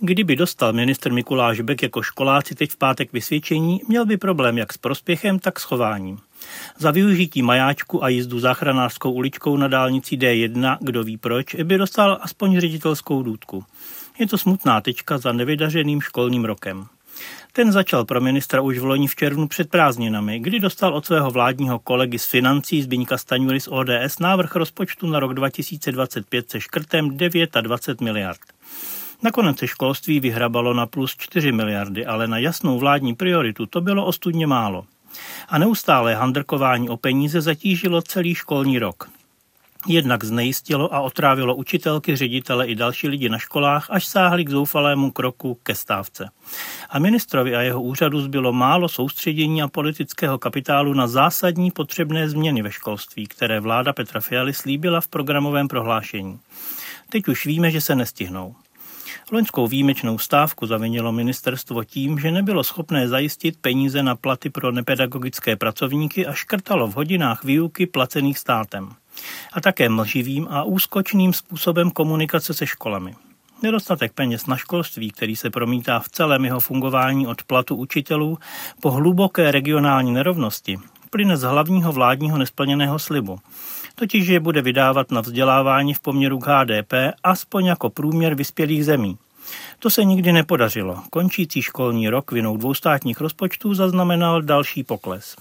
Kdyby dostal ministr Mikuláš Bek jako školáci teď v pátek vysvědčení, měl by problém jak s prospěchem, tak s chováním. Za využití majáčku a jízdu záchranářskou uličkou na dálnici D1, kdo ví proč, by dostal aspoň ředitelskou důtku. Je to smutná tečka za nevydařeným školním rokem. Ten začal pro ministra už v loni v červnu před prázdninami, kdy dostal od svého vládního kolegy z financí Zbyňka Stanjury z ODS návrh rozpočtu na rok 2025 se škrtem 29 miliard. Nakonec se školství vyhrabalo na plus 4 miliardy, ale na jasnou vládní prioritu to bylo ostudně málo. A neustálé handrkování o peníze zatížilo celý školní rok. Jednak znejistilo a otrávilo učitelky, ředitele i další lidi na školách, až sáhli k zoufalému kroku ke stávce. A ministrovi a jeho úřadu zbylo málo soustředění a politického kapitálu na zásadní potřebné změny ve školství, které vláda Petra Fialy slíbila v programovém prohlášení. Teď už víme, že se nestihnou. Loňskou výjimečnou stávku zavinilo ministerstvo tím, že nebylo schopné zajistit peníze na platy pro nepedagogické pracovníky a škrtalo v hodinách výuky placených státem. A také mlživým a úskočným způsobem komunikace se školami. Nedostatek peněz na školství, který se promítá v celém jeho fungování od platu učitelů po hluboké regionální nerovnosti, plyne z hlavního vládního nesplněného slibu. Totiž je bude vydávat na vzdělávání v poměru k HDP aspoň jako průměr vyspělých zemí. To se nikdy nepodařilo. Končící školní rok vinou 2 státních rozpočtů zaznamenal další pokles.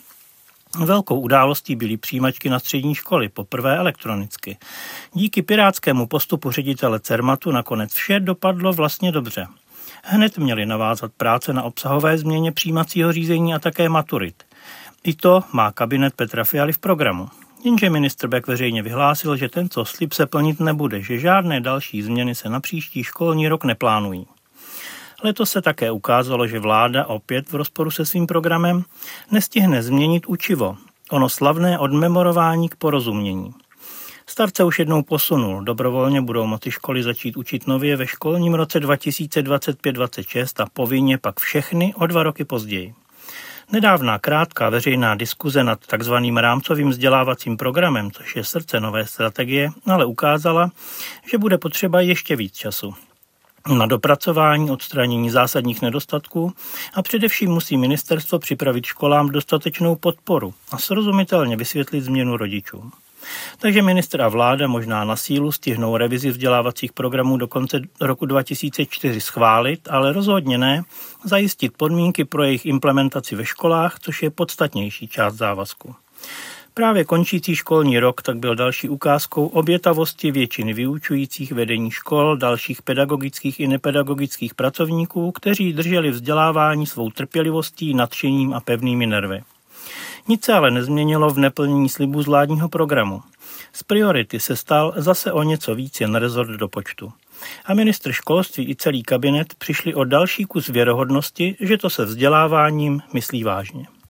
Velkou událostí byly přijímačky na střední školy, poprvé elektronicky. Díky pirátskému postupu ředitele Cermatu nakonec vše dopadlo vlastně dobře. Hned měli navázat práce na obsahové změně přijímacího řízení a také maturit. I to má kabinet Petra Fialy v programu. Jenže ministr Bek veřejně vyhlásil, že tento slib se plnit nebude, že žádné další změny se na příští školní rok neplánují. Letos se také ukázalo, že vláda opět v rozporu se svým programem nestihne změnit učivo, ono slavné odmemorování k porozumění. Start se už jednou posunul, dobrovolně budou moci školy začít učit nově ve školním roce 2025-26 a povinně pak všechny o 2 roky později. Nedávná krátká veřejná diskuze nad takzvaným rámcovým vzdělávacím programem, což je srdce nové strategie, ale ukázala, že bude potřeba ještě víc času na dopracování, odstranění zásadních nedostatků a především musí ministerstvo připravit školám dostatečnou podporu a srozumitelně vysvětlit změnu rodičům. Takže ministr a vláda možná na sílu stihnou revizi vzdělávacích programů do konce roku 2004 schválit, ale rozhodně ne zajistit podmínky pro jejich implementaci ve školách, což je podstatnější část závazku. Právě končící školní rok tak byl další ukázkou obětavosti většiny vyučujících, vedení škol, dalších pedagogických i nepedagogických pracovníků, kteří drželi vzdělávání svou trpělivostí, nadšením a pevnými nervy. Nic se ale nezměnilo v neplnění slibů z vládního programu. Z priority se stal zase o něco víc jen rezort do počtu. A ministr školství i celý kabinet přišli o další kus věrohodnosti, že to se vzděláváním myslí vážně.